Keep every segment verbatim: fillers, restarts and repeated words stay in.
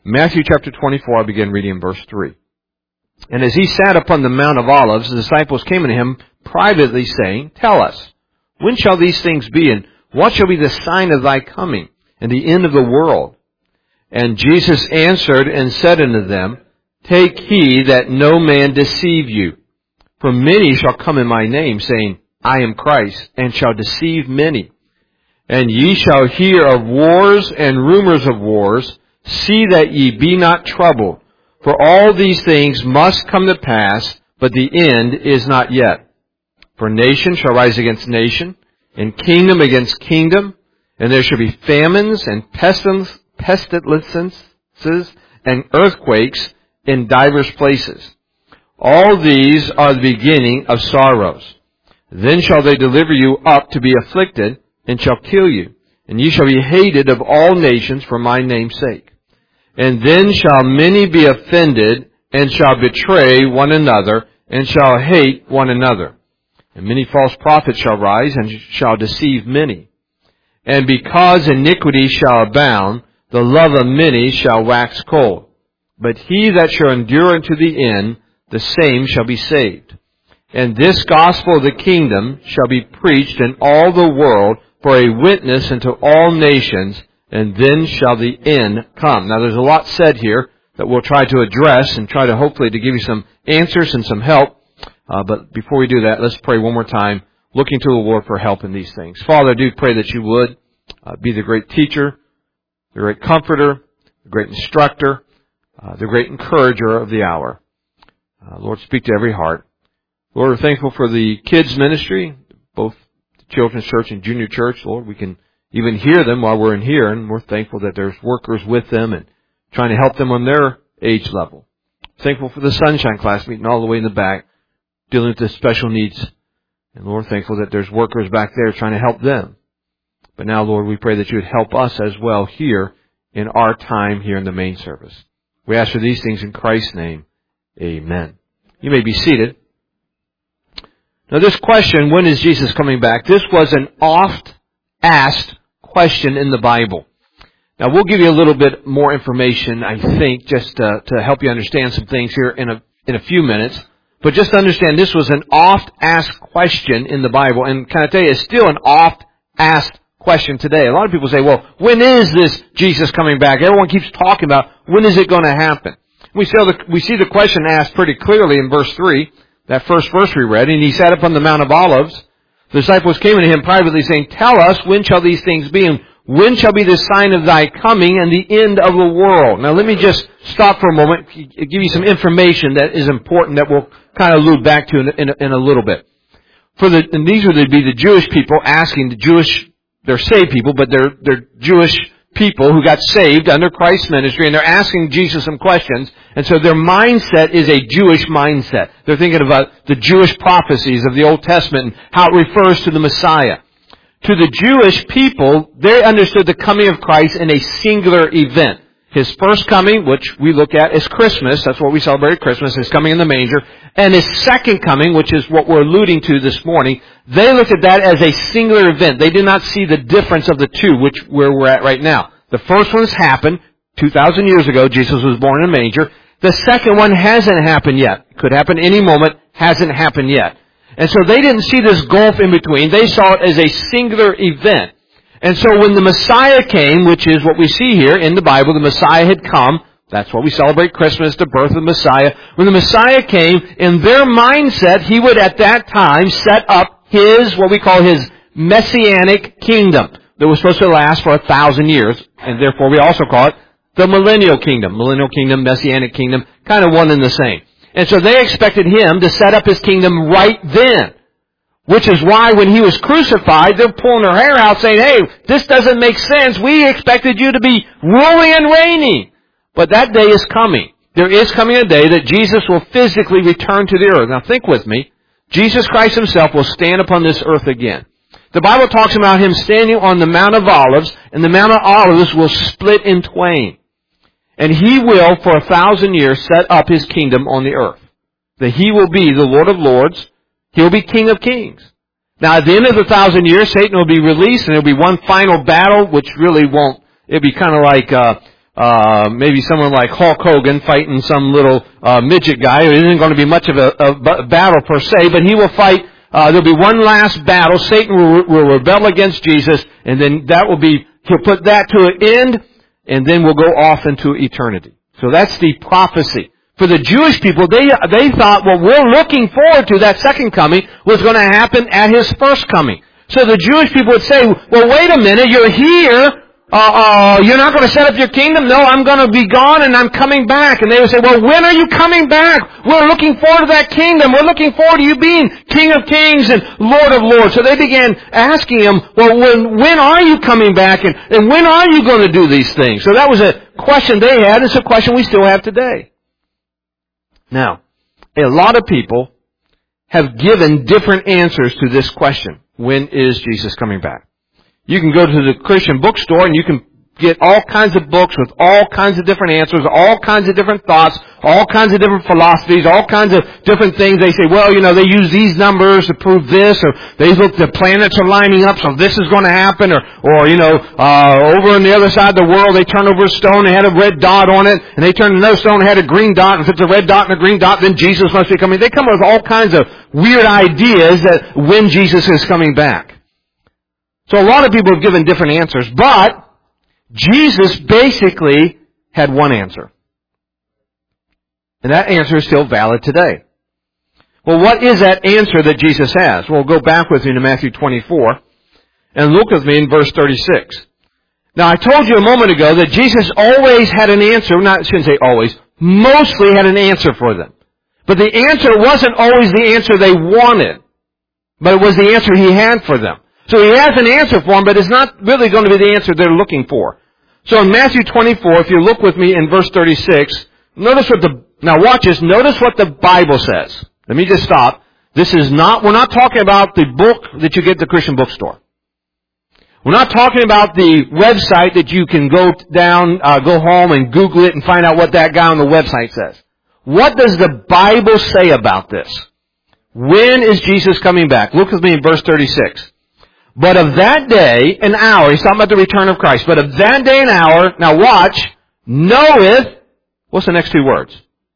Matthew chapter twenty-four, I'll begin reading in verse three. And as he sat upon the Mount of Olives, the disciples came unto him privately, saying, Tell us, when shall these things be, and what shall be the sign of thy coming, and the end of the world? And Jesus answered and said unto them, Take heed that no man deceive you. For many shall come in my name, saying, I am Christ, and shall deceive many. And ye shall hear of wars and rumors of wars. See that ye be not troubled. For all these things must come to pass, but the end is not yet. For nation shall rise against nation, and kingdom against kingdom, and there shall be famines and pestilences and earthquakes in divers places. All these are the beginning of sorrows. Then shall they deliver you up to be afflicted, and shall kill you, and ye shall be hated of all nations for my name's sake. And then shall many be offended, and shall betray one another, and shall hate one another. And many false prophets shall rise, and shall deceive many. And because iniquity shall abound, the love of many shall wax cold. But he that shall endure unto the end, the same shall be saved. And this gospel of the kingdom shall be preached in all the world for a witness unto all nations, and then shall the end come. Now there's a lot said here that we'll try to address and try to hopefully to give you some answers and some help. Uh, but before we do that, let's pray one more time, looking to the Lord for help in these things. Father, I do pray that you would uh, be the great teacher, the great comforter, the great instructor, uh, the great encourager of the hour. Uh, Lord, speak to every heart. Lord, we're thankful for the kids' ministry, both the children's church and junior church. Lord, we can even hear them while we're in here, and we're thankful that there's workers with them and trying to help them on their age level. Thankful for the Sunshine class meeting all the way in the back, dealing with the special needs. And Lord, thankful that there's workers back there trying to help them. But now, Lord, we pray that you would help us as well here in our time here in the main service. We ask for these things in Christ's name. Amen. You may be seated. Now this question, when is Jesus coming back? This was an oft asked question in the Bible. Now we'll give you a little bit more information, I think, just to, to help you understand some things here in a in a few minutes. But just understand this was an oft asked question in the Bible, and can I tell you, it's still an oft asked question today. A lot of people say, well, when is this Jesus coming back? Everyone keeps talking about when is it going to happen? We see the, we see the question asked pretty clearly in verse three, that first verse we read, and he sat up on the Mount of Olives. The disciples came to him privately, saying, Tell us, when shall these things be, and when shall be the sign of thy coming and the end of the world? Now let me just stop for a moment, give you some information that is important that we'll kind of allude back to in, in, in a little bit. For the, and these would be the Jewish people asking the Jewish, they're saved people, but they're, they're Jewish people who got saved under Christ's ministry, and they're asking Jesus some questions, and so their mindset is a Jewish mindset. They're thinking about the Jewish prophecies of the Old Testament and how it refers to the Messiah. To the Jewish people, they understood the coming of Christ in a singular event. His first coming, which we look at, is Christmas. That's what we celebrate at Christmas, His coming in the manger. And His second coming, which is what we're alluding to this morning, they looked at that as a singular event. They did not see the difference of the two, which where we're at right now. The first one's happened two thousand years ago. Jesus was born in a manger. The second one hasn't happened yet. It could happen any moment, hasn't happened yet. And so they didn't see this gulf in between. They saw it as a singular event. And so when the Messiah came, which is what we see here in the Bible, the Messiah had come. That's what we celebrate Christmas, the birth of the Messiah. When the Messiah came, in their mindset, He would at that time set up His, what we call His Messianic kingdom that was supposed to last for a thousand years. And therefore we also call it the millennial kingdom. Millennial kingdom, Messianic kingdom, kind of one and the same. And so they expected Him to set up His kingdom right then. Which is why when He was crucified, they're pulling their hair out saying, hey, this doesn't make sense. We expected you to be ruling and reigning. But that day is coming. There is coming a day that Jesus will physically return to the earth. Now think with me. Jesus Christ Himself will stand upon this earth again. The Bible talks about Him standing on the Mount of Olives, and the Mount of Olives will split in twain. And He will, for a thousand years, set up His kingdom on the earth. That He will be the Lord of Lords. He'll be King of Kings. Now, at the end of the thousand years, Satan will be released, and there'll be one final battle, which really won't. It'll be kind of like uh, uh, uh, maybe someone like Hulk Hogan fighting some little uh, midget guy. It isn't going to be much of a, a battle per se, but he will fight. Uh, there'll be one last battle. Satan will, will rebel against Jesus, and then that will be, he'll put that to an end, and then we'll go off into eternity. So that's the prophecy. For the Jewish people, they they thought what we're looking forward to, that second coming, was going to happen at His first coming. So the Jewish people would say, well, wait a minute, you're here, uh, uh, you're not going to set up your kingdom? No, I'm going to be gone and I'm coming back. And they would say, well, when are you coming back? We're looking forward to that kingdom. We're looking forward to you being King of Kings and Lord of Lords. So they began asking Him, well, when, when are you coming back? And, and when are you going to do these things? So that was a question they had. It's a question we still have today. Now, a lot of people have given different answers to this question. When is Jesus coming back? You can go to the Christian bookstore and you can get all kinds of books with all kinds of different answers, all kinds of different thoughts, all kinds of different philosophies, all kinds of different things. They say, well, you know, they use these numbers to prove this, or they look, the planets are lining up, so this is going to happen, or, or, you know, uh, over on the other side of the world, they turn over a stone, it had a red dot on it, and they turn another stone, it had a green dot, and if it's a red dot and a green dot, then Jesus must be coming. They come up with all kinds of weird ideas that when Jesus is coming back. So a lot of people have given different answers, but Jesus basically had one answer. And that answer is still valid today. Well, what is that answer that Jesus has? Well, go back with me to Matthew twenty-four and look with me in verse thirty-six. Now, I told you a moment ago that Jesus always had an answer. Not, I shouldn't say always. Mostly had an answer for them. But the answer wasn't always the answer they wanted. But it was the answer He had for them. So He has an answer for them, but it's not really going to be the answer they're looking for. So in Matthew twenty-four, if you look with me in verse thirty-six, notice what the, now watch this, notice what the Bible says. Let me just stop. This is not, we're not talking about the book that you get at the Christian bookstore. We're not talking about the website that you can go down, uh, go home and Google it and find out what that guy on the website says. What does the Bible say about this? When is Jesus coming back? Look with me in verse thirty-six. But of that day and hour, he's talking about the return of Christ, but of that day and hour, now watch, knoweth, what's the next two words?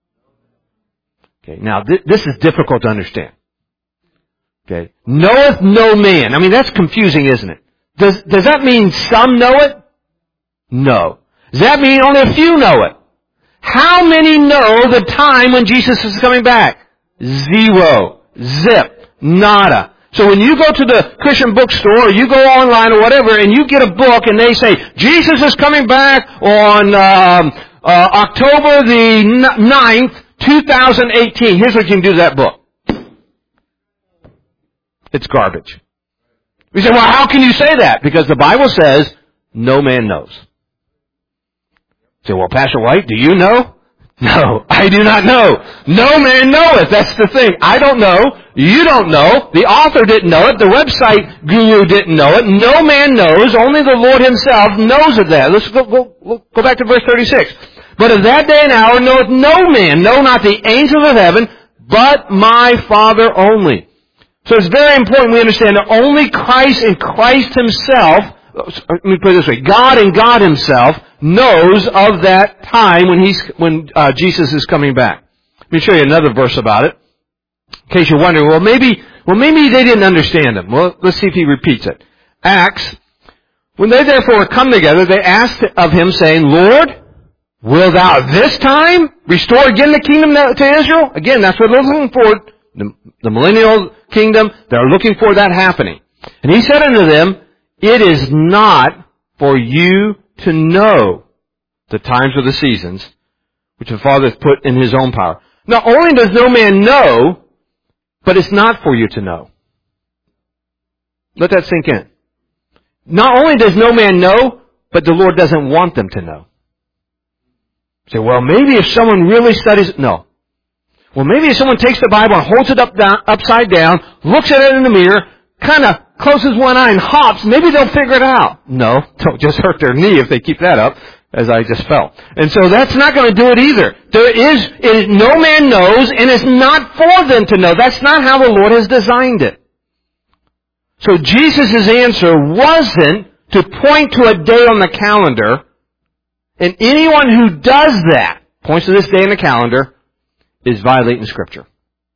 Okay, now th- this is difficult to understand. Okay, knoweth no man. I mean, that's confusing, isn't it? Does, does that mean some know it? No. Does that mean only a few know it? How many know the time when Jesus is coming back? Zero. Zip. Nada. So when you go to the Christian bookstore or you go online or whatever and you get a book and they say, Jesus is coming back on um, uh, October the ninth, two thousand eighteen. Here's what you can do to that book. It's garbage. We say, well, how can you say that? Because the Bible says, no man knows. You say, well, Pastor White, do you know? No, I do not know. No man knoweth. That's the thing. I don't know. You don't know. The author didn't know it. The website guru didn't know it. No man knows. Only the Lord Himself knows of that. Let's go, go, go back to verse thirty-six. But of that day and hour knoweth no man, no, not the angels of heaven, but my Father only. So it's very important we understand that only Christ and Christ Himself, let me put it this way, God and God Himself knows of that time when He's when uh, Jesus is coming back. Let me show you another verse about it. In case you're wondering, well maybe well maybe they didn't understand Him. Well, let's see if He repeats it. Acts, when they therefore come together, they asked of Him, saying, Lord, will Thou this time restore again the kingdom to Israel? Again, that's what they're looking for. The, the millennial kingdom, they're looking for that happening. And He said unto them, it is not for you to know the times or the seasons which the Father hath put in His own power. Not only does no man know, but it's not for you to know. Let that sink in. Not only does no man know, but the Lord doesn't want them to know. Say, well, maybe if someone really studies it, no. Well, maybe if someone takes the Bible and holds it up down, upside down, looks at it in the mirror, kind of closes one eye and hops, maybe they'll figure it out. No, don't just hurt their knee if they keep that up, as I just felt. And so that's not going to do it either. There is, it is, no man knows, and it's not for them to know. That's not how the Lord has designed it. So Jesus' answer wasn't to point to a day on the calendar And anyone who does that, points to this day in the calendar, is violating Scripture.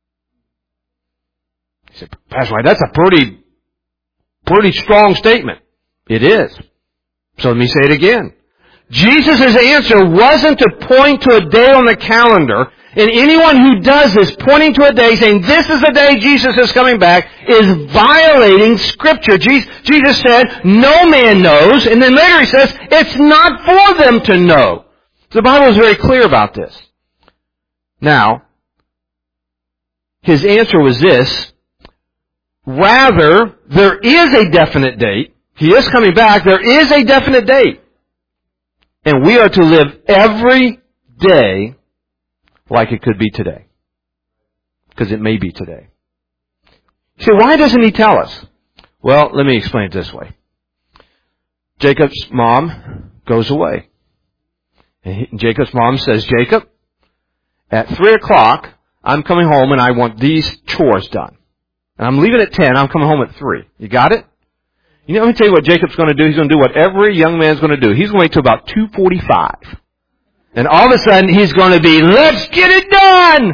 You say, Pastor White, that's a pretty, pretty strong statement. It is. So let me say it again. Jesus' answer wasn't to point to a day on the calendar, and anyone who does this, pointing to a day, saying, this is the day Jesus is coming back, is violating Scripture. Jesus said, no man knows, and then later he says, it's not for them to know. The Bible is very clear about this. Now, his answer was this, rather, there is a definite date. He is coming back. There is a definite date. And we are to live every day like it could be today. Because it may be today. You say, why doesn't he tell us? Well, let me explain it this way. Jacob's mom goes away. And he, Jacob's mom says, Jacob, at three o'clock, I'm coming home and I want these chores done. And I'm leaving at ten, I'm coming home at three. You got it? You know, let me tell you what Jacob's going to do. He's going to do what every young man's going to do. He's going to wait till about two forty-five. And all of a sudden, he's going to be, let's get it done!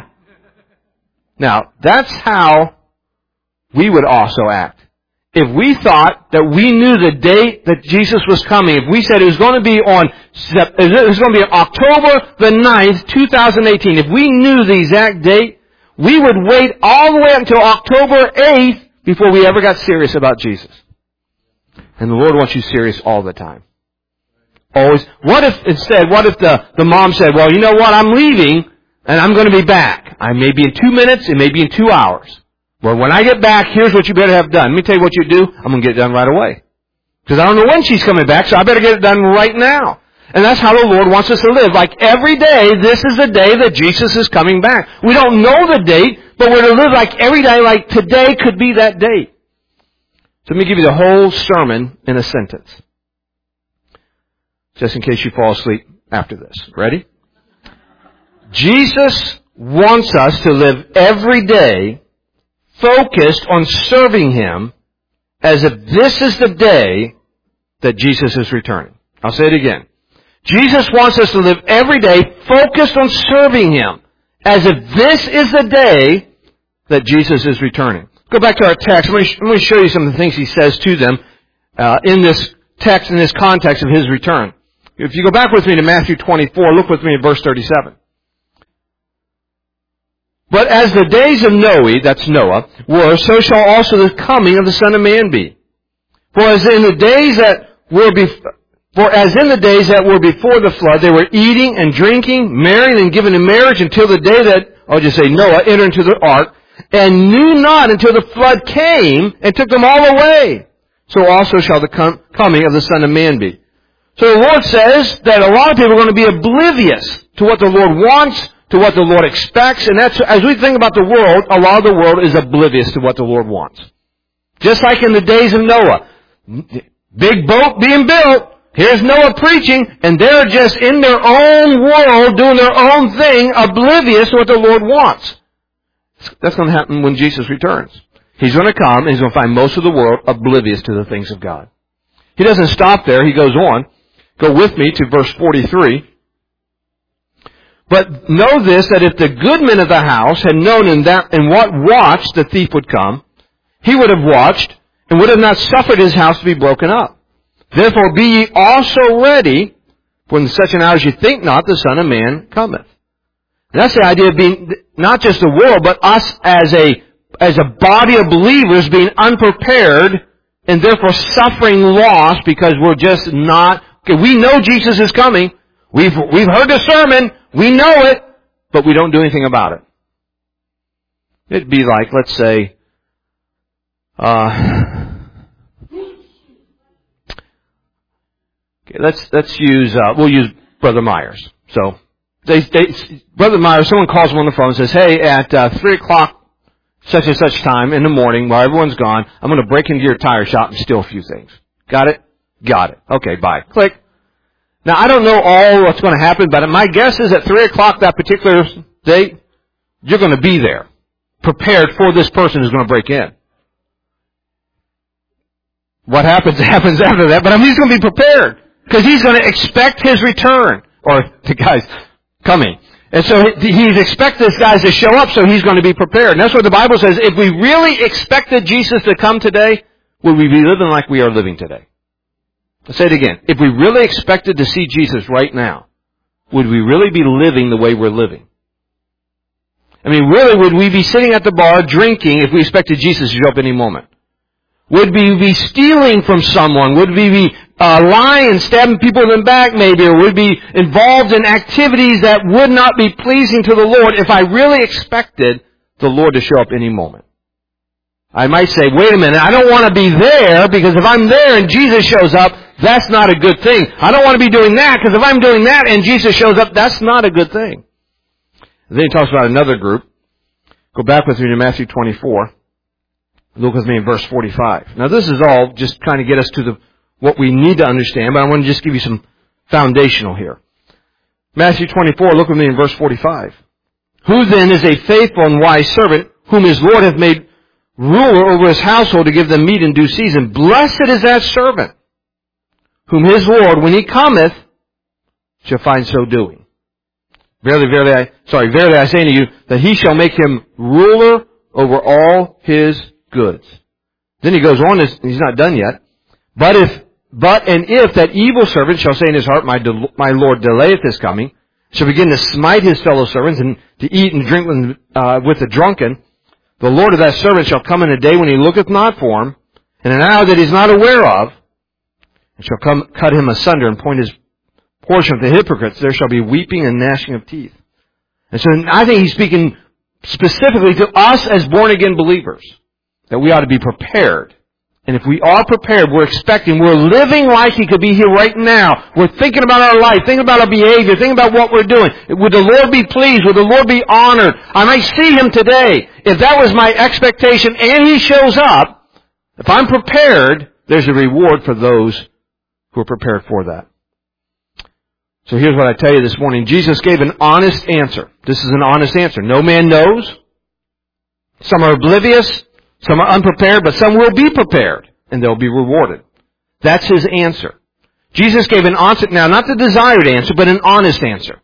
Now, that's how we would also act. If we thought that we knew the date that Jesus was coming, if we said it was going to be on, it was going to be October the ninth, two thousand eighteen, if we knew the exact date, we would wait all the way until October eighth before we ever got serious about Jesus. And the Lord wants you serious all the time. Always. What if, instead, what if the, the mom said, well, you know what, I'm leaving and I'm going to be back. I may be in two minutes, it may be in two hours. Well, when I get back, here's what you better have done. Let me tell you what you do. I'm going to get it done right away. Because I don't know when she's coming back, so I better get it done right now. And that's how the Lord wants us to live. Like every day, this is the day that Jesus is coming back. We don't know the date, but we're to live like every day, like today could be that date. So let me give you the whole sermon in a sentence. Just in case you fall asleep after this. Ready? Jesus wants us to live every day focused on serving Him as if this is the day that Jesus is returning. I'll say it again. Jesus wants us to live every day focused on serving Him as if this is the day that Jesus is returning. Go back to our text. Let me, let me show you some of the things He says to them uh, in this text, in this context of His return. If you go back with me to Matthew twenty-four, look with me at verse thirty-seven. But as the days of Noe, that's Noah, were, so shall also the coming of the Son of Man be. For as in the days that were before, for as in the days that were before the flood, they were eating and drinking, marrying and giving in marriage until the day that, I'll just say Noah, entered into the ark, and knew not until the flood came and took them all away. So also shall the com- coming of the Son of Man be. So the Lord says that a lot of people are going to be oblivious to what the Lord wants, to what the Lord expects, and that's, as we think about the world, a lot of the world is oblivious to what the Lord wants. Just like in the days of Noah. Big boat being built, here's Noah preaching, and they're just in their own world, doing their own thing, oblivious to what the Lord wants. That's going to happen when Jesus returns. He's going to come, and He's going to find most of the world oblivious to the things of God. He doesn't stop there, He goes on. Go with me to verse forty-three. But know this, that if the good men of the house had known in that in what watch the thief would come, he would have watched, and would have not suffered his house to be broken up. Therefore be ye also ready, for in such an hour as ye think not, the Son of Man cometh. And that's the idea of being, not just the world, but us as a, as a body of believers being unprepared, and therefore suffering loss because we're just not, okay, we know Jesus is coming, we've, we've heard the sermon, we know it, but we don't do anything about it. It'd be like, let's say, uh, okay, let's, let's use, uh, we'll use Brother Myers. So, they, they, Brother Myers, someone calls him on the phone and says, hey, at, uh, three o'clock, such and such time in the morning while everyone's gone, I'm going to break into your tire shop and steal a few things. Got it? Got it. Okay, bye. Click. Now, I don't know all what's going to happen, but my guess is at three o'clock that particular date, you're going to be there, prepared for this person who's going to break in. What happens, happens after that, but I mean, he's going to be prepared. Because he's going to expect his return. Or the guy's coming. And so he's expected this guy to show up, so he's going to be prepared. And that's what the Bible says. If we really expected Jesus to come today, would we be living like we are living today? I'll say it again. If we really expected to see Jesus right now, would we really be living the way we're living? I mean, really, would we be sitting at the bar drinking if we expected Jesus to show up any moment? Would we be stealing from someone? Would we be uh, lying, stabbing people in the back maybe? Or would we be involved in activities that would not be pleasing to the Lord if I really expected the Lord to show up any moment? I might say, wait a minute, I don't want to be there because if I'm there and Jesus shows up, that's not a good thing. I don't want to be doing that because if I'm doing that and Jesus shows up, that's not a good thing. And then he talks about another group. Go back with me to Matthew twenty-four. Look with me in verse forty-five. Now this is all just kind of get us to the what we need to understand, but I want to just give you some foundational here. Matthew twenty-four, look with me in verse forty-five. Who then is a faithful and wise servant, whom his Lord hath made ruler over his household to give them meat in due season? Blessed is that servant, whom his Lord, when he cometh, shall find so doing. Verily, verily, I, sorry, verily I say unto you, that he shall make him ruler over all his goods. Then he goes on, he's not done yet. But if, but and if that evil servant shall say in his heart, my, del- my Lord delayeth his coming, shall begin to smite his fellow servants and to eat and drink with, uh, with the drunken, the Lord of that servant shall come in a day when he looketh not for him, in an hour that he is not aware of, and shall come cut him asunder and point his portion of the hypocrites. There shall be weeping and gnashing of teeth. And so I think he's speaking specifically to us as born-again believers, that we ought to be prepared. And if we are prepared, we're expecting, we're living like he could be here right now. We're thinking about our life, thinking about our behavior, thinking about what we're doing. Would the Lord be pleased? Would the Lord be honored? I might see him today. If that was my expectation and he shows up, if I'm prepared, there's a reward for those who are prepared for that. So here's what I tell you this morning. Jesus gave an honest answer. This is an honest answer. No man knows. Some are oblivious. Some are unprepared, but some will be prepared, and they'll be rewarded. That's his answer. Jesus gave an answer, now not the desired answer, but an honest answer.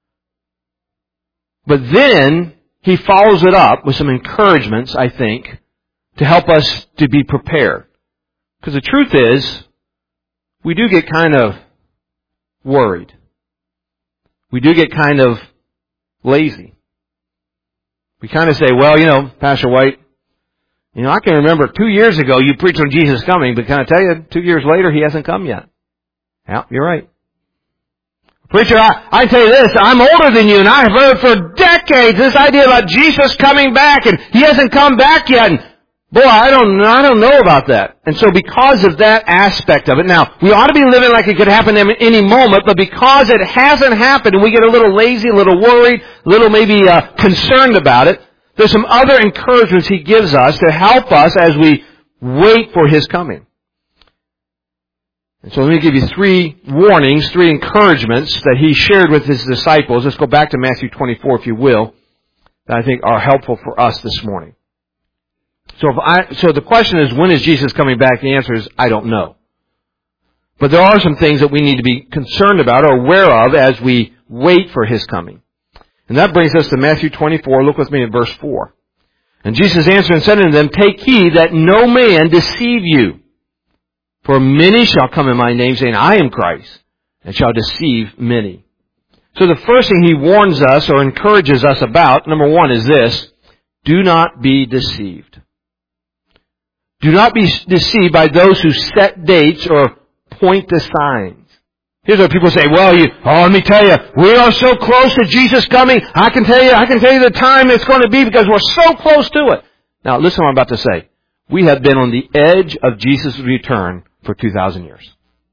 But then, he follows it up with some encouragements, I think, to help us to be prepared. Because the truth is, we do get kind of worried. We do get kind of lazy. We kind of say, well, you know, Pastor White, you know, I can remember two years ago you preached on Jesus coming, but can I tell you, two years later, he hasn't come yet. Yeah, you're right. Preacher, I, I tell you this, I'm older than you, and I've heard for decades this idea about Jesus coming back, and he hasn't come back yet. And boy, I don't, I don't know about that. And so because of that aspect of it, now, we ought to be living like it could happen at any moment, but because it hasn't happened, and we get a little lazy, a little worried, a little maybe uh, concerned about it, there's some other encouragements he gives us to help us as we wait for his coming. And so let me give you three warnings, three encouragements that he shared with his disciples. Let's go back to Matthew twenty-four, if you will, that I think are helpful for us this morning. So if I, so the question is, when is Jesus coming back? The answer is, I don't know. But there are some things that we need to be concerned about or aware of as we wait for his coming. And that brings us to Matthew twenty-four. Look with me at verse four. And Jesus answered and said unto them, Take heed that no man deceive you. For many shall come in my name, saying, I am Christ, and shall deceive many. So the first thing he warns us or encourages us about, number one, is this: do not be deceived. Do not be deceived by those who set dates or point to signs. Here's what people say, well, you, oh, let me tell you, we are so close to Jesus coming. I can tell you, I can tell you the time it's going to be because we're so close to it. Now, listen to what I'm about to say. We have been on the edge of Jesus' return for two thousand years.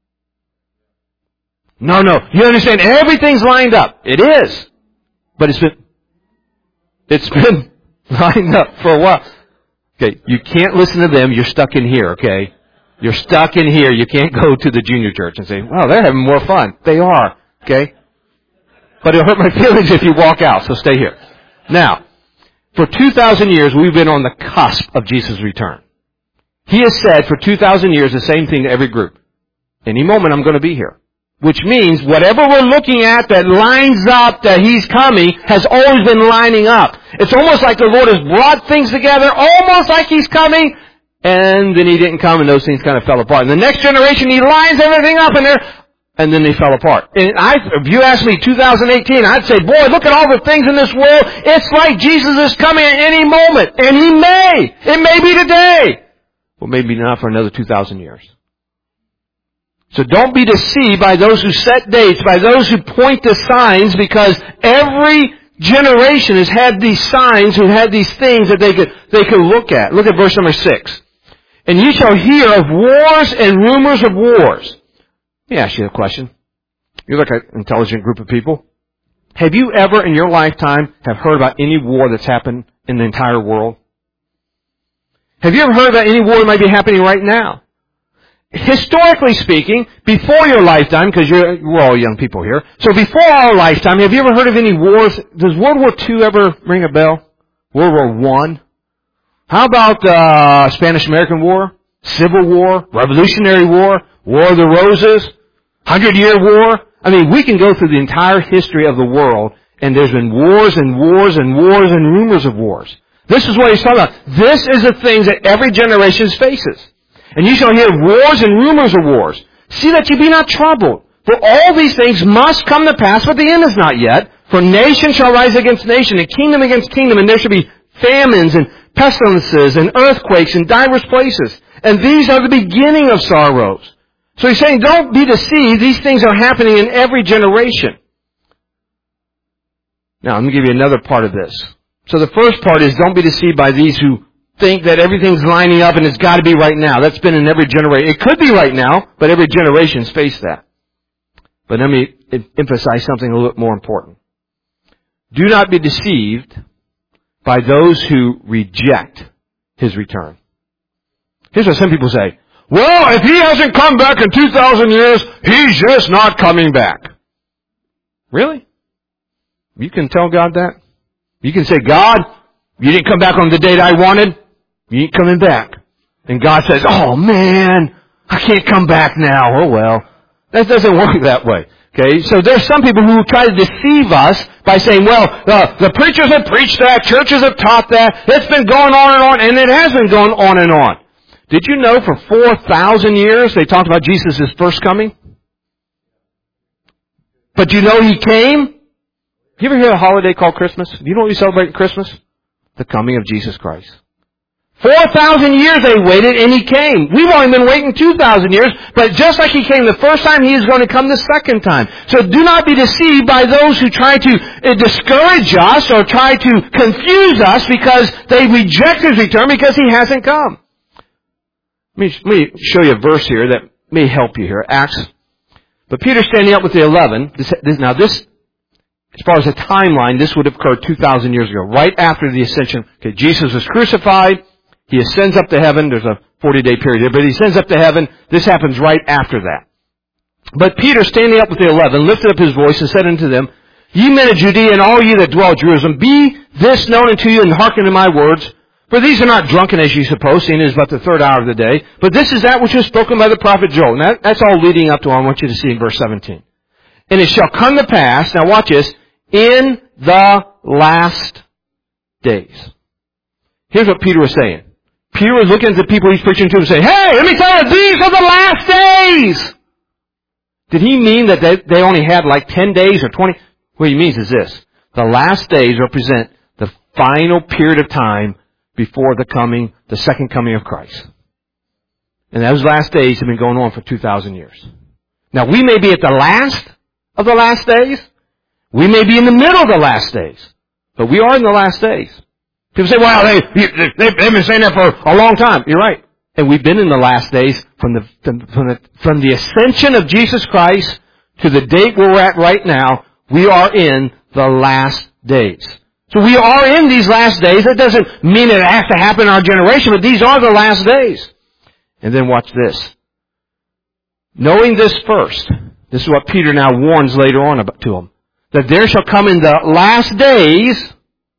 No, no, you understand, everything's lined up. It is. But it's been, it's been lined up for a while. Okay, you can't listen to them, you're stuck in here, okay? You're stuck in here. You can't go to the junior church and say, wow, they're having more fun. They are, okay? But it'll hurt my feelings if you walk out, so stay here. Now, for two thousand years, we've been on the cusp of Jesus' return. He has said for two thousand years the same thing to every group. Any moment I'm going to be here. Which means whatever we're looking at that lines up that He's coming has always been lining up. It's almost like the Lord has brought things together, almost like He's coming, and then He didn't come and those things kind of fell apart. In the next generation, He lines everything up and there, and then they fell apart. And I, if you asked me two thousand eighteen, I'd say, boy, look at all the things in this world. It's like Jesus is coming at any moment. And He may. It may be today. Well, maybe not for another two thousand years. So don't be deceived by those who set dates, by those who point to signs, because every generation has had these signs, who had these things that they could, they could look at. Look at verse number six. And ye shall hear of wars and rumors of wars. Let me ask you a question. You're like an intelligent group of people. Have you ever in your lifetime have heard about any war that's happened in the entire world? Have you ever heard about any war that might be happening right now? Historically speaking, before your lifetime, because you're, we're all young people here, so before our lifetime, have you ever heard of any wars? Does World War Two ever ring a bell? World War One? How about the uh, Spanish-American War? Civil War? Revolutionary War? War of the Roses? Hundred-Year War? I mean, we can go through the entire history of the world, and there's been wars and wars and wars and rumors of wars. This is what he's talking about. This is the things that every generation faces. And you shall hear wars and rumors of wars. See that you be not troubled. For all these things must come to pass, but the end is not yet. For nation shall rise against nation, and kingdom against kingdom, and there shall be famines and pestilences and earthquakes in divers places. And these are the beginning of sorrows. So he's saying, don't be deceived. These things are happening in every generation. Now, let me give you another part of this. So the first part is, don't be deceived by these who think that everything's lining up and it's got to be right now. That's been in every generation. It could be right now, but every generation's faced that. But let me emphasize something a little bit more important. Do not be deceived by those who reject His return. Here's what some people say. Well, if He hasn't come back in two thousand years, He's just not coming back. Really? You can tell God that? You can say, God, you didn't come back on the date I wanted. You ain't coming back. And God says, oh man, I can't come back now. Oh well. That doesn't work that way. Okay, so there's some people who try to deceive us by saying, well, uh, the preachers have preached that, churches have taught that, it's been going on and on, and it has been going on and on. Did you know for four thousand years they talked about Jesus' first coming? But you know He came? You ever hear a holiday called Christmas? Do you know what we celebrate at Christmas? The coming of Jesus Christ. Four thousand years they waited and He came. We've only been waiting two thousand years, but just like He came the first time, He is going to come the second time. So do not be deceived by those who try to discourage us or try to confuse us because they reject His return because He hasn't come. Let me, let me show you a verse here that may help you here. Acts. But Peter standing up with the eleven. This, this, now this, as far as the timeline, this would have occurred two thousand years ago, right after the ascension. Okay, Jesus was crucified. He ascends up to heaven. There's a forty-day period here, but He ascends up to heaven. This happens right after that. But Peter, standing up with the eleven, lifted up his voice and said unto them, Ye men of Judea, and all ye that dwell at Jerusalem, be this known unto you, and hearken to my words. For these are not drunken as ye suppose, seeing it is but the third hour of the day. But this is that which was spoken by the prophet Joel. And that, that's all leading up to what I want you to see in verse seventeen. And it shall come to pass, now watch this, in the last days. Here's what Peter was saying. Peter was looking at the people he's preaching to and saying, hey, let me tell you, these are the last days. Did he mean that they, they only had like ten days or twenty? What he means is this. The last days represent the final period of time before the coming, the second coming of Christ. And those last days have been going on for two thousand years. Now we may be at the last of the last days. We may be in the middle of the last days. But we are in the last days. People say, well, they, they, they've been saying that for a long time. You're right. And we've been in the last days from the, from the, from the ascension of Jesus Christ to the date where we're at right now. We are in the last days. So we are in these last days. That doesn't mean it has to happen in our generation, but these are the last days. And then watch this. Knowing this first, this is what Peter now warns later on about to them, that there shall come in the last days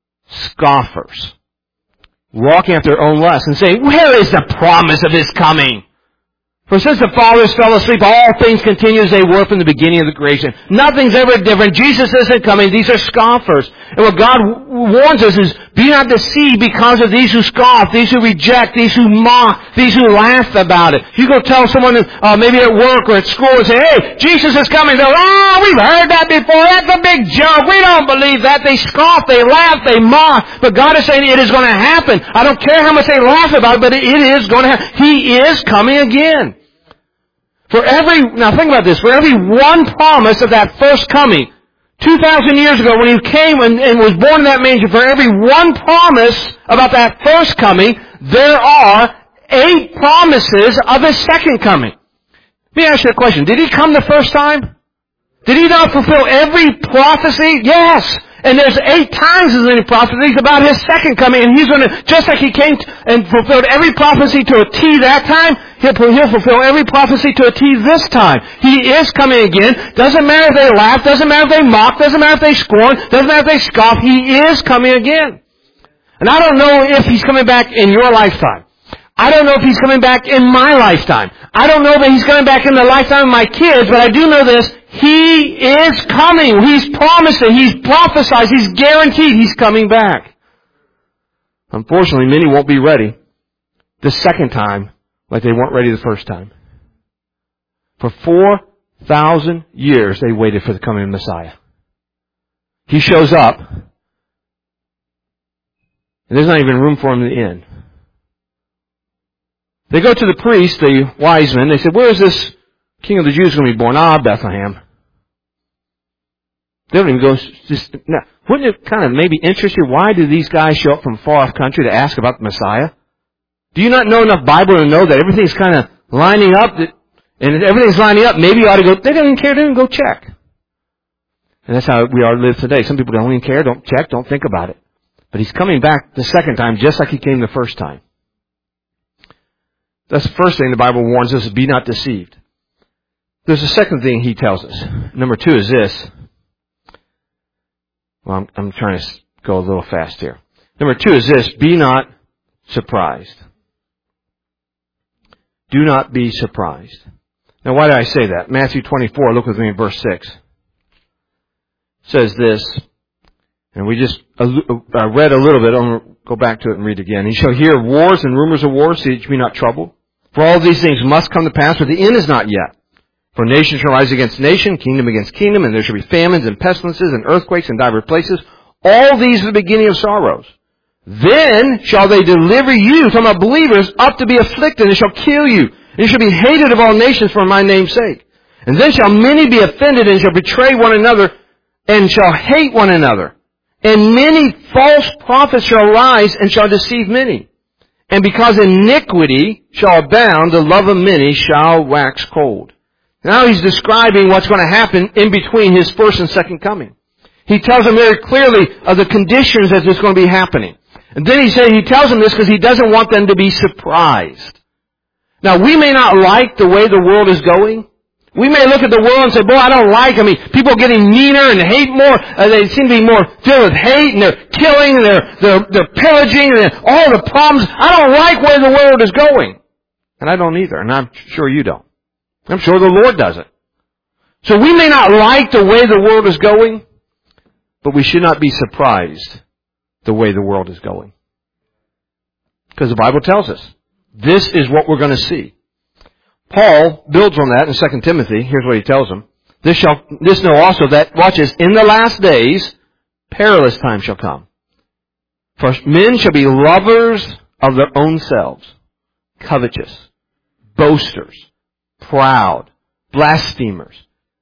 scoffers, walking after their own lusts and saying, where is the promise of His coming? For since the fathers fell asleep, all things continue as they were from the beginning of the creation. Nothing's ever different. Jesus isn't coming. These are scoffers. And what God warns us is, be not deceived because of these who scoff, these who reject, these who mock, these who laugh about it. You go tell someone, uh, maybe at work or at school, and say, hey, Jesus is coming. They're, oh, we've heard that before. That's a big joke. We don't believe that. They scoff, they laugh, they mock. But God is saying it is going to happen. I don't care how much they laugh about it, but it is going to happen. He is coming again. For every, now think about this, for every one promise of that first coming, two thousand years ago when He came and, and was born in that manger, for every one promise about that first coming, there are eight promises of His second coming. Let me ask you a question. Did He come the first time? Did He not fulfill every prophecy? Yes. And there's eight times as many prophecies about His second coming. And He's going to, just like He came and fulfilled every prophecy to a T that time, He'll, he'll fulfill every prophecy to a T this time. He is coming again. Doesn't matter if they laugh. Doesn't matter if they mock. Doesn't matter if they scorn. Doesn't matter if they scoff. He is coming again. And I don't know if He's coming back in your lifetime. I don't know if He's coming back in my lifetime. I don't know that He's coming back in the lifetime of my kids, but I do know this. He is coming. He's promising. He's prophesied. He's guaranteed He's coming back. Unfortunately, many won't be ready the second time like they weren't ready the first time. For four thousand years they waited for the coming of Messiah. He shows up, and there's not even room for Him in the inn. They go to the priest, the wise men. They said, where is this King of the Jews going to be born? Ah, Bethlehem. They don't even go, just, now, wouldn't it kind of maybe interest you, why do these guys show up from far off country to ask about the Messiah? Do you not know enough Bible to know that everything's kind of lining up, that, and if everything's lining up, maybe you ought to go, they don't even care, they don't even go check. And that's how we are to live today. Some people don't even care, don't check, don't think about it. But He's coming back the second time just like He came the first time. That's the first thing the Bible warns us, be not deceived. There's a second thing He tells us. Number two is this. Well, I'm, I'm trying to go a little fast here. Number two is this, be not surprised. Do not be surprised. Now, why did I say that? Matthew twenty-four, look with me in verse six. It says this, and we just uh, read a little bit. I'm going to go back to it and read again. He shall hear wars and rumors of wars, so that you be not troubled. For all these things must come to pass, but the end is not yet. For nation shall rise against nation, kingdom against kingdom, and there shall be famines and pestilences and earthquakes in divers places. All these are the beginning of sorrows. Then shall they deliver you, talking about believers, up to be afflicted, and shall kill you. And you shall be hated of all nations for my name's sake. And then shall many be offended, and shall betray one another, and shall hate one another. And many false prophets shall rise, and shall deceive many. And because iniquity shall abound, the love of many shall wax cold. Now He's describing what's going to happen in between His first and second coming. He tells them very clearly of the conditions that is going to be happening. And then he says, He tells them this because He doesn't want them to be surprised. Now, we may not like the way the world is going. We may look at the world and say, boy, I don't like, I mean, people are getting meaner and hate more. Uh, they seem to be more filled with hate, and they're killing, and they're, they're, they're pillaging, and all the problems. I don't like where the world is going. And I don't either, and I'm sure you don't. I'm sure the Lord doesn't. So we may not like the way the world is going, but we should not be surprised the way the world is going. Because the Bible tells us, this is what we're going to see. Paul builds on that in Second Timothy. Here's what he tells them. This shall, this know also that, watch this, in the last days, perilous times shall come. For men shall be lovers of their own selves, covetous, boasters, proud, blasphemers,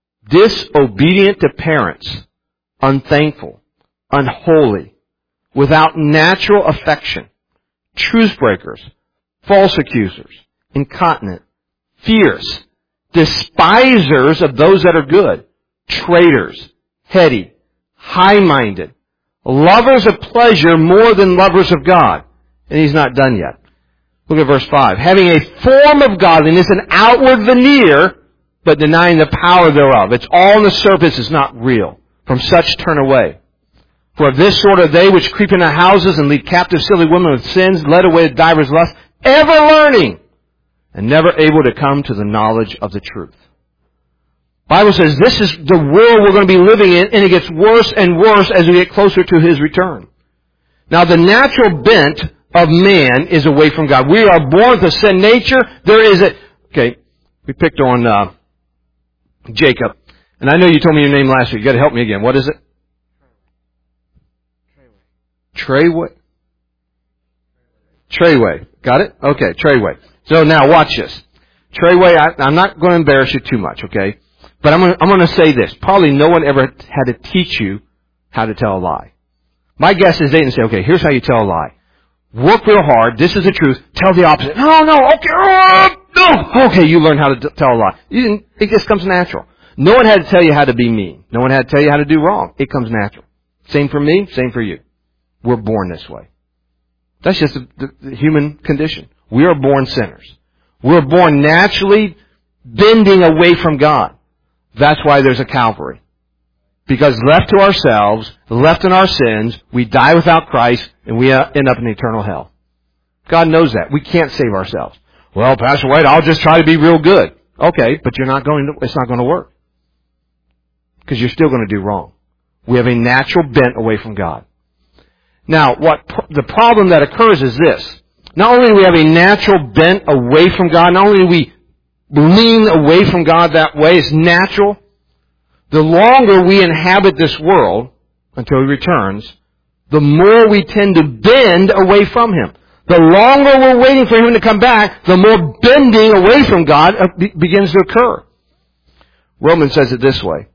disobedient to parents, unthankful, unholy, without natural affection, truce breakers, false accusers, incontinent, fierce, despisers of those that are good, traitors, heady, high-minded, lovers of pleasure more than lovers of God. And he's not done yet. Look at verse five. Having a form of godliness, an outward veneer, but denying the power thereof. It's all on the surface, it's not real. From such turn away. For of this sort are they which creep into houses and lead captive silly women with sins, led away with divers lusts, ever learning. and never able to come to the knowledge of the truth. Bible says this is the world we're going to be living in, and it gets worse and worse as we get closer to His return. Now, the natural bent of man is away from God. We are born with a sin nature. There is a... Okay, we picked on uh, Jacob. And I know you told me your name last week. You got to help me again. What is it? Treyway. Treyway. Got it? Okay, Treyway. So now watch this. Treyway, I, I'm not going to embarrass you too much, okay? But I'm going to, I'm going to say this. Probably no one ever had to teach you how to tell a lie. My guess is they didn't say, okay, here's how you tell a lie. Work real hard. This is the truth. Tell the opposite. No, no, okay, uh, no. Okay, you learn how to t- tell a lie. You didn't, it just comes natural. No one had to tell you how to be mean. No one had to tell you how to do wrong. It comes natural. Same for me, same for you. We're born this way. That's just the, the, the human condition. We are born sinners. We're born naturally bending away from God. That's why there's a Calvary. Because left to ourselves, left in our sins, we die without Christ, and we end up in eternal hell. God knows that. We can't save ourselves. Well, Pastor White, I'll just try to be real good. Okay, but you're not going to, it's not going to work. Because you're still going to do wrong. We have a natural bent away from God. Now, what the problem that occurs is this. Not only do we have a natural bent away from God, not only do we lean away from God that way, it's natural. The longer we inhabit this world until He returns, the more we tend to bend away from Him. The longer we're waiting for Him to come back, the more bending away from God begins to occur. Romans says it this way.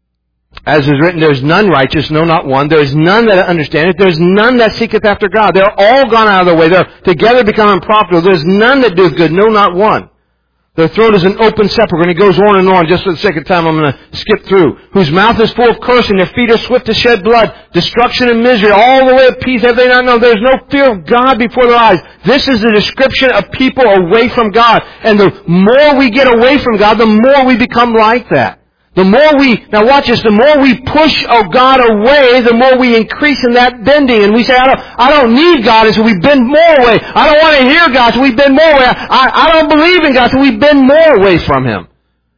As is written, there is none righteous, no, not one. There is none that understandeth. There is none that seeketh after God. They are all gone out of their way. They are together become unprofitable. There is none that doeth good, no, not one. Their throat is an open sepulchre, and he goes on and on. Just for the sake of time, I'm going to skip through. Whose mouth is full of cursing, their feet are swift to shed blood, destruction and misery, all the way of peace have they not known. There is no fear of God before their eyes. This is the description of people away from God. And the more we get away from God, the more we become like that. The more we, now watch this, the more we push oh God away, the more we increase in that bending. And we say, I don't, I don't need God, and so we bend more away. I don't want to hear God, so we bend more away. I, I don't believe in God, so we bend more away from Him.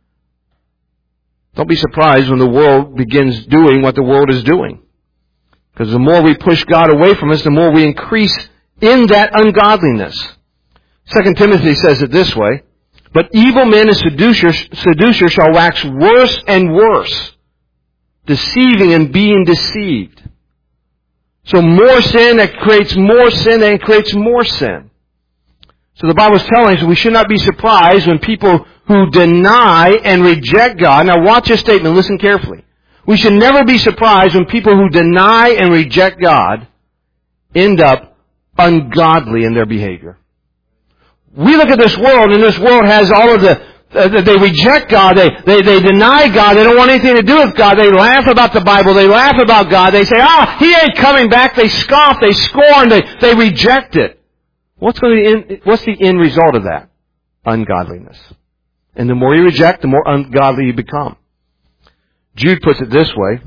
Don't be surprised when the world begins doing what the world is doing. Because the more we push God away from us, the more we increase in that ungodliness. Second Timothy says it this way. But evil men and seducers, seducers shall wax worse and worse, deceiving and being deceived. So more sin that creates more sin that creates more sin. So the Bible is telling us we should not be surprised when people who deny and reject God. Now watch this statement, listen carefully. We should never be surprised when people who deny and reject God end up ungodly in their behavior. We look at this world, and this world has all of the, uh, they reject God, they, they, they deny God, they don't want anything to do with God, they laugh about the Bible, they laugh about God, they say, ah, He ain't coming back, they scoff, they scorn, they, they reject it. What's going to be in, what's the end result of that? Ungodliness. And the more you reject, the more ungodly you become. Jude puts it this way.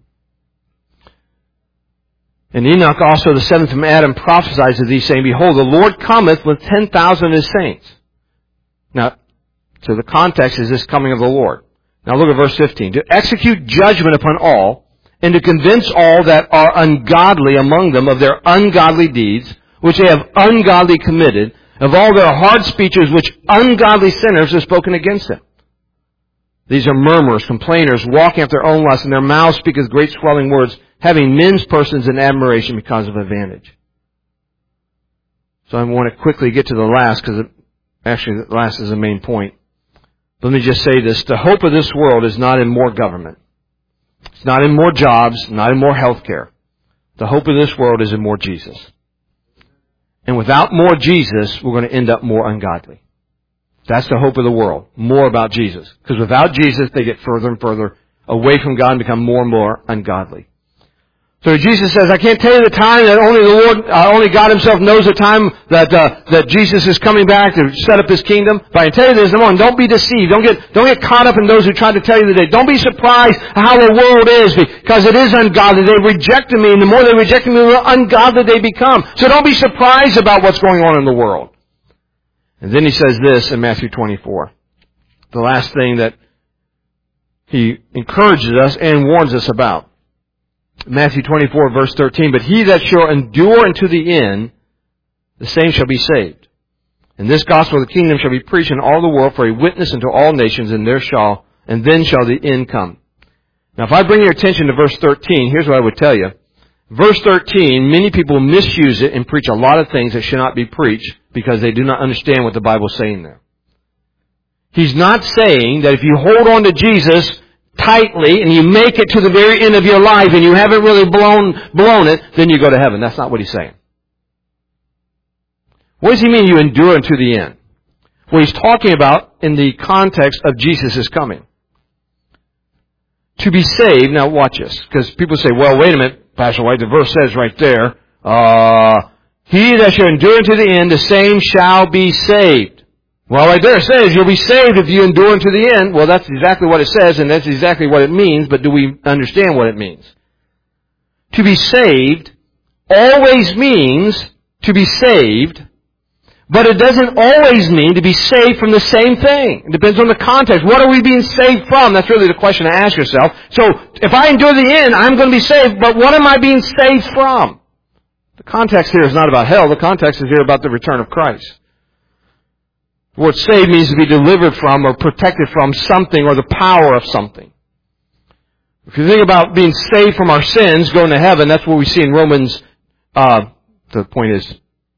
And Enoch also, the seventh from Adam, prophesies of these, saying, Behold, the Lord cometh with ten thousand of His saints. Now, so the context is this coming of the Lord. Now look at verse fifteen. To execute judgment upon all, and to convince all that are ungodly among them of their ungodly deeds, which they have ungodly committed, of all their hard speeches which ungodly sinners have spoken against Him. These are murmurers, complainers, walking after their own lusts, and their mouths speaketh great swelling words, having men's persons in admiration because of advantage. So I want to quickly get to the last, because actually the last is the main point. Let me just say this. The hope of this world is not in more government. It's not in more jobs, not in more health care. The hope of this world is in more Jesus. And without more Jesus, we're going to end up more ungodly. That's the hope of the world. More about Jesus. Because without Jesus, they get further and further away from God and become more and more ungodly. So Jesus says, I can't tell you the time that only the Lord, uh, only God Himself knows the time that uh, that Jesus is coming back to set up His kingdom. But I can tell you this, number one, don't be deceived. Don't get don't get caught up in those who try to tell you the day. Don't be surprised how the world is, because it is ungodly. They rejected Me, and the more they reject Me, the more ungodly they become. So don't be surprised about what's going on in the world. And then he says this in Matthew twenty-four. The last thing that he encourages us and warns us about. Matthew twenty-four, verse thirteen, but he that shall endure unto the end, the same shall be saved. And this gospel of the kingdom shall be preached in all the world for a witness unto all nations, and there shall, and then shall the end come. Now if I bring your attention to verse thirteen, here's what I would tell you. Verse thirteen, many people misuse it and preach a lot of things that should not be preached because they do not understand what the Bible is saying there. He's not saying that if you hold on to Jesus tightly and you make it to the very end of your life and you haven't really blown, blown it, then you go to heaven. That's not what he's saying. What does he mean you endure unto the end? Well, he's talking about in the context of Jesus' coming. To be saved, now watch this, because people say, well, wait a minute, Pastor White, the verse says right there, uh, he that shall endure unto the end, the same shall be saved. Well, right there it says you'll be saved if you endure unto the end. Well, that's exactly what it says, and that's exactly what it means, but do we understand what it means? To be saved always means to be saved, but it doesn't always mean to be saved from the same thing. It depends on the context. What are we being saved from? That's really the question to ask yourself. So, if I endure the end, I'm going to be saved, but what am I being saved from? The context here is not about hell. The context is here about the return of Christ. The word saved means to be delivered from or protected from something or the power of something. If you think about being saved from our sins, going to heaven, that's what we see in Romans, uh, the point is,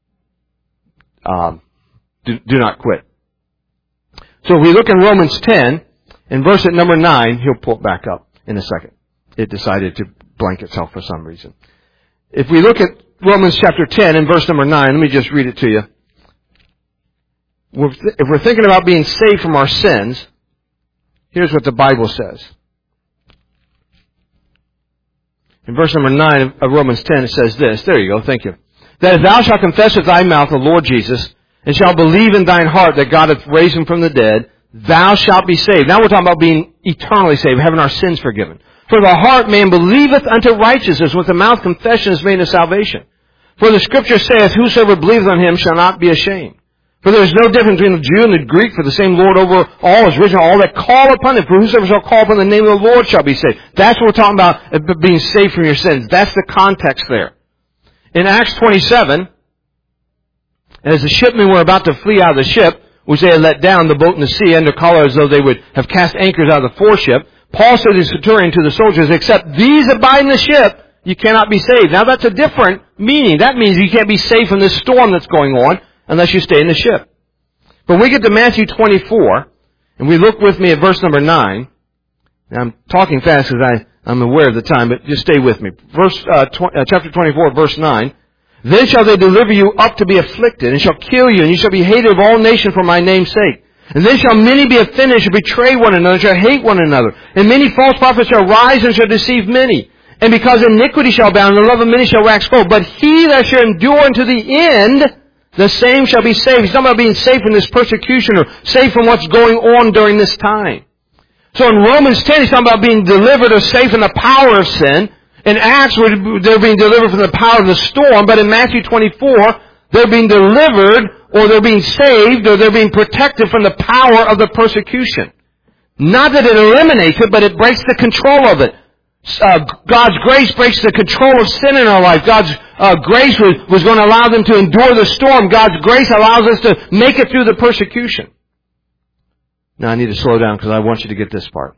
Um, do, do not quit. So if we look in Romans ten, in verse at number nine, he'll pull it back up in a second. It decided to blank itself for some reason. If we look at Romans chapter ten in verse number nine, let me just read it to you. If we're thinking about being saved from our sins, here's what the Bible says. In verse number nine of Romans ten, it says this. There you go. Thank you. That if thou shalt confess with thy mouth the Lord Jesus, and shalt believe in thine heart that God hath raised him from the dead, thou shalt be saved. Now we're talking about being eternally saved, having our sins forgiven. For the heart man believeth unto righteousness, with the mouth confession is made unto salvation. For the Scripture saith, whosoever believeth on him shall not be ashamed. For there is no difference between the Jew and the Greek, for the same Lord over all is rich, and all that call upon him. For whosoever shall call upon the name of the Lord shall be saved. That's what we're talking about, being saved from your sins. That's the context there. In Acts twenty-seven, as the shipmen were about to flee out of the ship, which they had let down the boat in the sea under color as though they would have cast anchors out of the foreship, Paul said to the centurion to the soldiers, except these abide in the ship, you cannot be saved. Now that's a different meaning. That means you can't be saved from this storm that's going on unless you stay in the ship. But when we get to Matthew twenty-four, and we look with me at verse number nine, now I'm talking fast because I I'm aware of the time, but just stay with me. Verse, uh, tw- uh, chapter twenty-four, verse nine. Then shall they deliver you up to be afflicted, and shall kill you, and you shall be hated of all nations for my name's sake. And then shall many be offended, shall betray one another, shall hate one another. And many false prophets shall rise and shall deceive many. And because iniquity shall abound, and the love of many shall wax cold. But he that shall endure unto the end, the same shall be saved. He's talking about being saved from this persecution, or saved from what's going on during this time. So in Romans ten, he's talking about being delivered or saved from the power of sin. In Acts, they're being delivered from the power of the storm. But in Matthew twenty-four, they're being delivered, or they're being saved, or they're being protected from the power of the persecution. Not that it eliminates it, but it breaks the control of it. Uh, God's grace breaks the control of sin in our life. God's uh, grace was, was going to allow them to endure the storm. God's grace allows us to make it through the persecution. Now I need to slow down because I want you to get this part.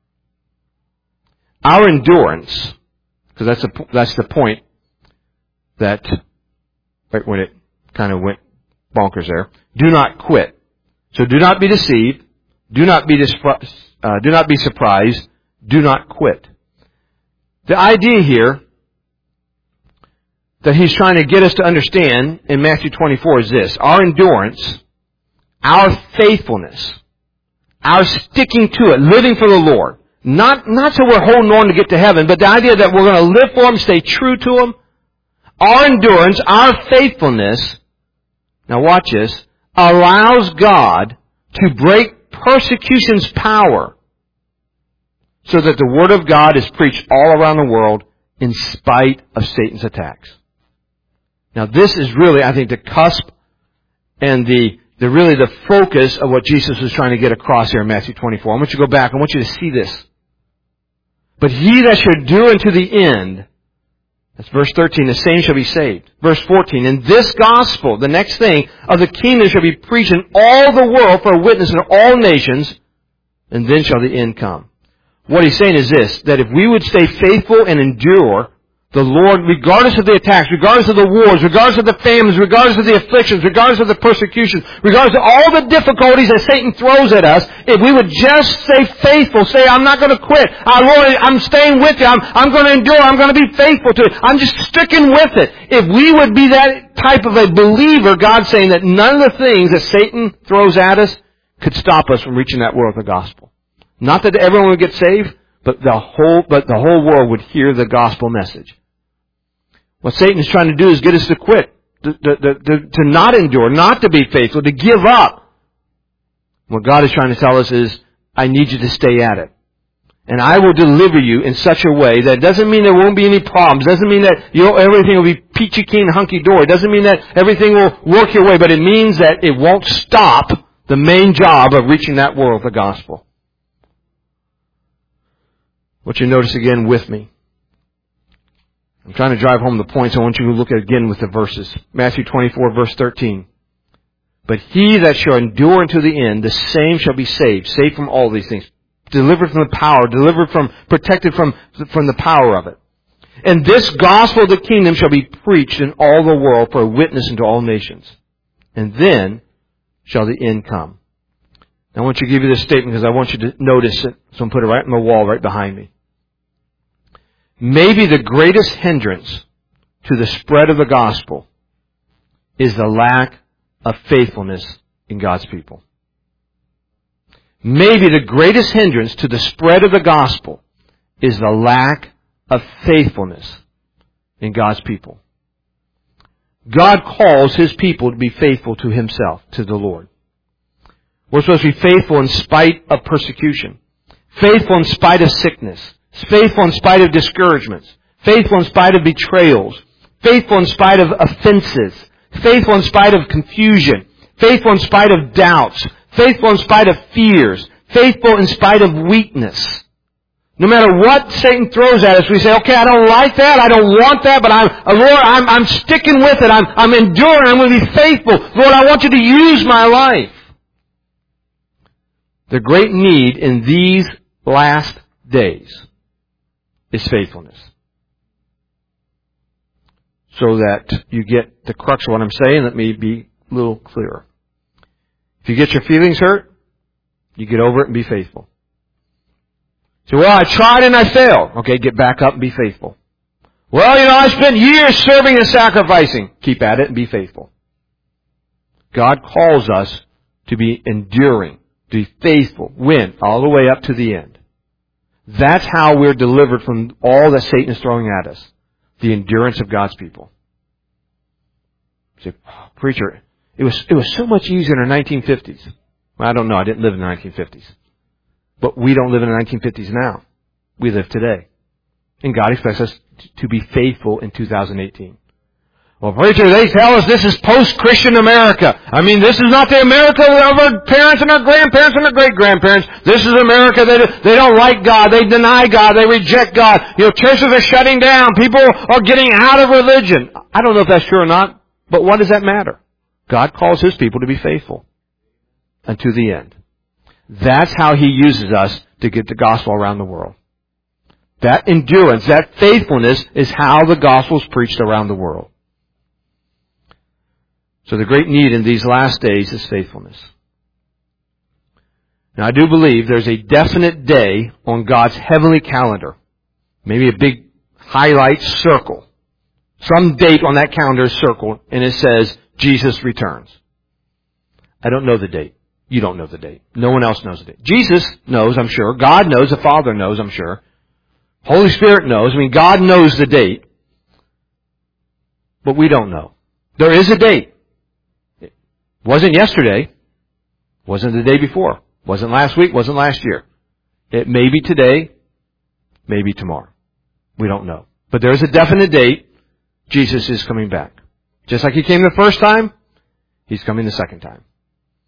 Our endurance, because that's, a, that's the point that, right when it kind of went bonkers there, do not quit. So do not be deceived. Do not be, dispr- uh, do not be surprised. Do not quit. The idea here that he's trying to get us to understand in Matthew twenty-four is this. Our endurance, our faithfulness, our sticking to it, living for the Lord. Not, not so we're holding on to get to heaven, but the idea that we're going to live for Him, stay true to Him. Our endurance, our faithfulness, now watch this, allows God to break persecution's power so that the Word of God is preached all around the world in spite of Satan's attacks. Now this is really, I think, the cusp and the the really the focus of what Jesus was trying to get across here in Matthew twenty-four. I want you to go back. I want you to see this. But he that shall endure unto the end, that's verse thirteen, the same shall be saved. Verse fourteen, and this gospel, the next thing, of the kingdom shall be preached in all the world for a witness unto all nations, and then shall the end come. What he's saying is this, that if we would stay faithful and endure, the Lord, regardless of the attacks, regardless of the wars, regardless of the famines, regardless of the afflictions, regardless of the persecutions, regardless of all the difficulties that Satan throws at us, if we would just stay faithful, say, I'm not going to quit. I, Lord, I'm staying with you. I'm, I'm going to endure. I'm going to be faithful to it. I'm just sticking with it. If we would be that type of a believer, God's saying that none of the things that Satan throws at us could stop us from reaching that world with the gospel. Not that everyone would get saved, but the whole, but the whole world would hear the gospel message. What Satan is trying to do is get us to quit, to, to, to, to not endure, not to be faithful, to give up. What God is trying to tell us is, I need you to stay at it. And I will deliver you in such a way that it doesn't mean there won't be any problems. It doesn't mean that you know, everything will be peachy keen, hunky-dory. It doesn't mean that everything will work your way, but it means that it won't stop the main job of reaching that world with the gospel. I want you to notice again with me. I'm trying to drive home the points. I want you to look at again with the verses. Matthew twenty-four, verse thirteen. But he that shall endure unto the end, the same shall be saved. Saved from all these things. Delivered from the power. Delivered from, protected from, from the power of it. And this gospel of the kingdom shall be preached in all the world for a witness unto all nations. And then shall the end come. Now I want you to give you this statement because I want you to notice it. So I'm going to put it right on the wall right behind me. Maybe the greatest hindrance to the spread of the gospel is the lack of faithfulness in God's people. Maybe the greatest hindrance to the spread of the gospel is the lack of faithfulness in God's people. God calls His people to be faithful to Himself, to the Lord. We're supposed to be faithful in spite of persecution. Faithful in spite of sickness. Faithful in spite of discouragements. Faithful in spite of betrayals. Faithful in spite of offenses. Faithful in spite of confusion. Faithful in spite of doubts. Faithful in spite of fears. Faithful in spite of weakness. No matter what Satan throws at us, we say, okay, I don't like that, I don't want that, but I'm, Lord, I'm, I'm sticking with it. I'm, I'm enduring. I'm going to be faithful. Lord, I want you to use my life. The great need in these last days is faithfulness. So that you get the crux of what I'm saying, let me be a little clearer. If you get your feelings hurt, you get over it and be faithful. So, well, I tried and I failed. Okay, get back up and be faithful. Well, you know, I spent years serving and sacrificing. Keep at it and be faithful. God calls us to be enduring, to be faithful, win, all the way up to the end. That's how we're delivered from all that Satan is throwing at us. The endurance of God's people. You say, oh, preacher, it was, it was so much easier in the nineteen fifties. Well, I don't know. I didn't live in the nineteen fifties. But we don't live in the nineteen fifties now. We live today. And God expects us to be faithful in two thousand eighteen. Well, preacher, they tell us this is post-Christian America. I mean, this is not the America of our parents and our grandparents and our great-grandparents. This is America that they don't like God. They deny God. They reject God. You know, churches are shutting down. People are getting out of religion. I don't know if that's true or not, but what does that matter? God calls His people to be faithful unto the end. That's how He uses us to get the gospel around the world. That endurance, that faithfulness is how the gospel is preached around the world. So the great need in these last days is faithfulness. Now I do believe there's a definite day on God's heavenly calendar. Maybe a big highlight circle. Some date on that calendar is circled and it says Jesus returns. I don't know the date. You don't know the date. No one else knows the date. Jesus knows, I'm sure. God knows. The Father knows, I'm sure. Holy Spirit knows. I mean, God knows the date. But we don't know. There is a date. It wasn't yesterday. Wasn't the day before. Wasn't last week. Wasn't last year. It may be today. Maybe tomorrow. We don't know. But there is a definite date. Jesus is coming back. Just like He came the first time, He's coming the second time.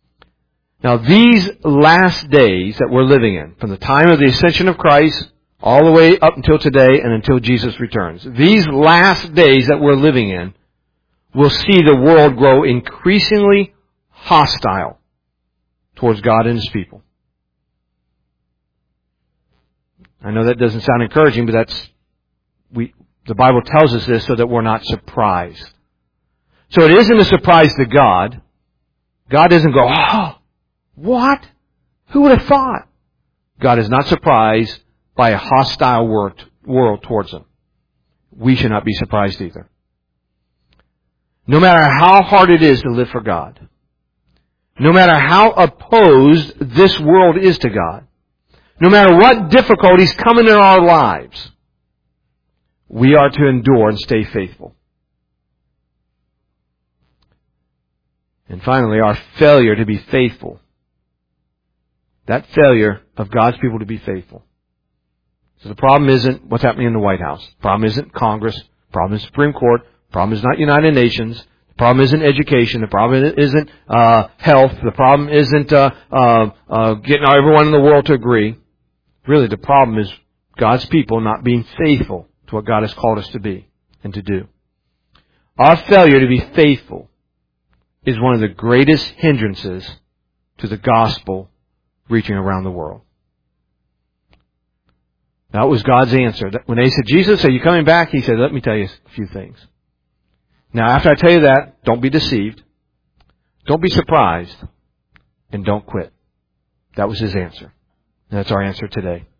Now these last days that we're living in, from the time of the ascension of Christ all the way up until today and until Jesus returns, these last days that we're living in will see the world grow increasingly hostile towards God and His people. I know that doesn't sound encouraging, but that's, we, the Bible tells us this so that we're not surprised. So it isn't a surprise to God. God doesn't go, oh, what? Who would have thought? God is not surprised by a hostile world, world towards Him. We should not be surprised either. No matter how hard it is to live for God, no matter how opposed this world is to God, no matter what difficulties come in our lives, we are to endure and stay faithful. And finally, our failure to be faithful. That failure of God's people to be faithful. So the problem isn't what's happening in the White House. The problem isn't Congress. The problem is Supreme Court. The problem is not United Nations. The problem isn't education. The problem isn't uh, health. The problem isn't uh, uh, uh, getting everyone in the world to agree. Really, the problem is God's people not being faithful to what God has called us to be and to do. Our failure to be faithful is one of the greatest hindrances to the gospel reaching around the world. That was God's answer. When they said, Jesus, are you coming back? He said, let me tell you a few things. Now, after I tell you that, don't be deceived. Don't be surprised. And don't quit. That was His answer. And that's our answer today.